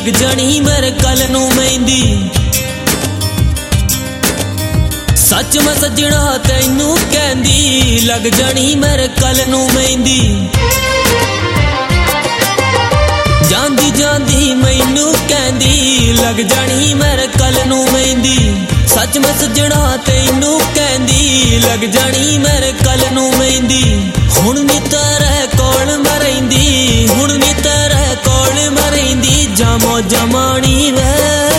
लग जानी मेरे कल नू मेहंदी। सच मैं सजना तैनू कहंदी लग जानी मेरे कल नू मेहंदी। जांदी जांदी मैनू कहंदी लग जानी मेरे कल नू मेहंदी। सच मैं सजना तैनू कहंदी लग जानी मेरे कल नू मेहंदी। हुण नी तेरे कोल मैं रहिंदी, हुण नी तेरे कोल मैं रहिंदी, जामो जमानी वे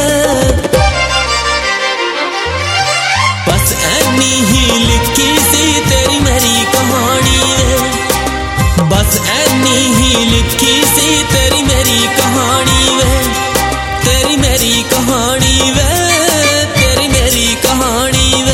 बस ऐनी ही लिखी सी तेरी मेरी कहानी वे। बस ऐनी ही लिखी सी तेरी मेरी कहानी वे, तेरी मेरी कहानी वे, तेरी मेरी कहानी वे।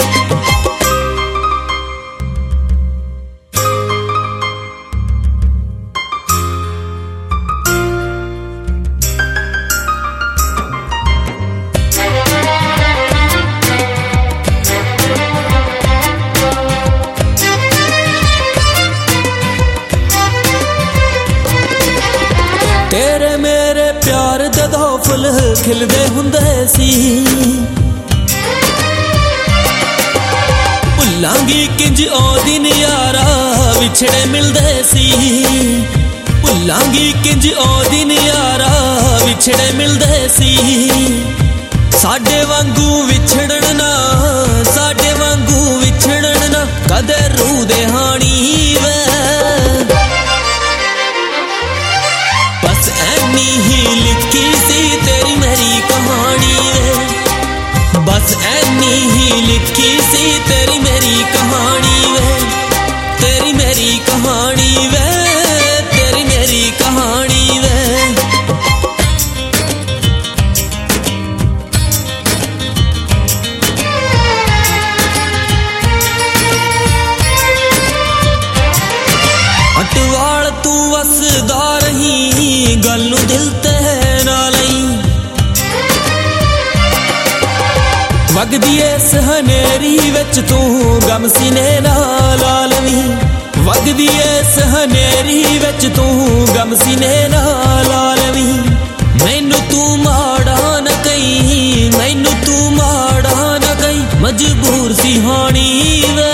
तेरे मेरे प्यार जदों फुल खिलदे हुंदे सी, भुलांगी किंज ओ दिन यारा विछड़े मिलदे सी। भुलांगी किंज ओ दिन यारा विछड़े मिलदे सी। साडे वांगू विछड़न ना, साडे वांगू विछड़न ना कदे रूह दे हानी वे। बस ऐनी ही लिखी सी तेरी मेरी कहानी वे। बस ऐनी ही लिखी सी तेरी मेरी कहानी वे, तेरी मेरी कहानी वे, तेरी मेरी कहानी वे। अटवाल तू वसदा रही गल नू दिल ते ना लई। वगदी इस हनेरी विच तू गम सीने नाल लवी। वगदी इस हनेरी विच तू गम सीने नाल लवी। मैनू तू माड़ा न कही, मैनू तू माड़ा न कही, मजबूर सी हानी वे।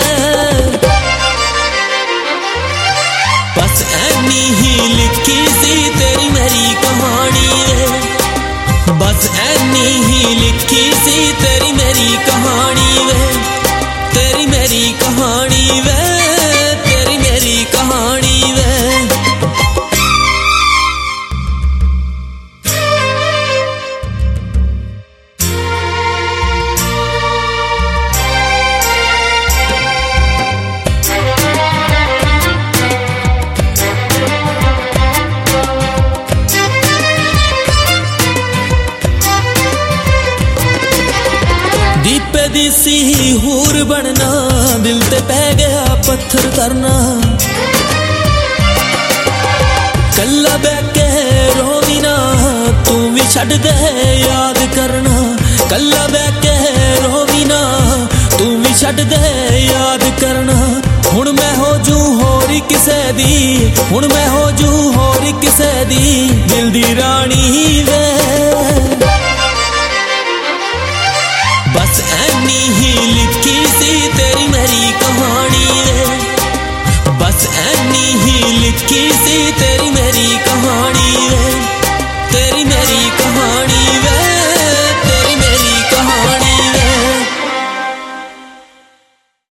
बस ऐनी ही लिखी सी तेरी मेरी कहानी वे। बस ऐनी ही लिखी सी तेरी मेरी कहानी वे, तेरी मेरी कहानी वे, तेरी मेरी कहानी वे। दीपे दी सी हूर बनना, दिल ते पै गया पत्थर करना। कल्ला बैठ के रोवी ना तू भी छड़ दे याद करना। कल्ला बैठ के रोवी ना तू भी छड़ दे याद करना। हुण मैं हो जू होर किसे दी, हुण मैं हो जू होर किसे दी, दिल दी